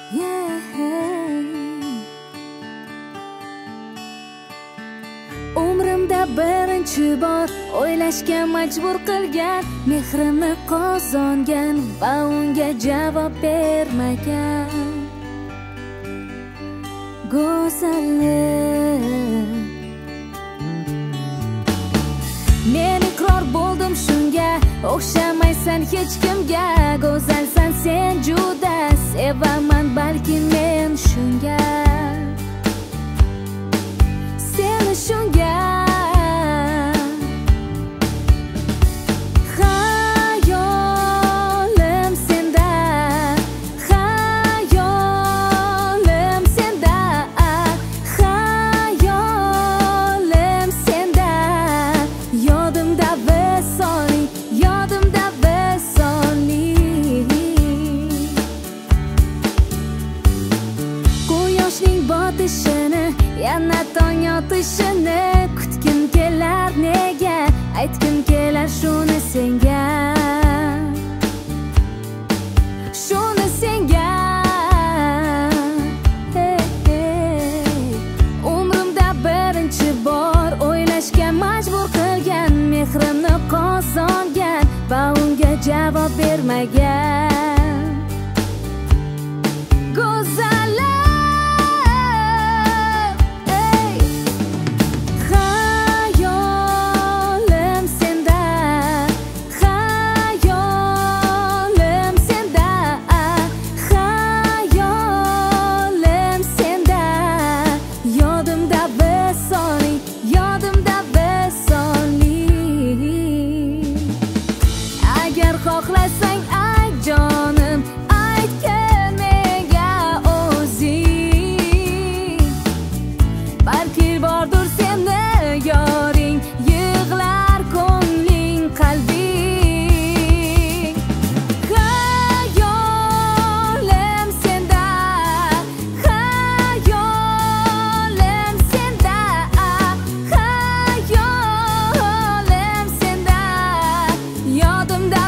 Umrimda birinchi bor o'ylashga majbur qilgan, mehrini qozongan va unga javob bermagan go'zallik. Men iqror bo'ldim shunga, o'xshamaysan hech kimga. Go'zalsan sen juda, sevaman balki men shunga, seni shunga. Hayolim senda, hayolim senda, hayolim senda. Yodimda visoling, yodimda visoling. Quyoshning botishini, yana tong otishini kutgim kelar nega, aytgim kelar shuni senga, shuni senga. Umrimda birinchi bor o'ylashga majbur qilgan, mehrimni qozongan va unga javob bermagan go'zallik. Xohlasang ayt jonim, aytgin menga o'zing. Balki bordur seni yoring, yig'lar ko'ngling, qalbing. Hayolim senda, hayolim senda, hayolim senda. Yodimda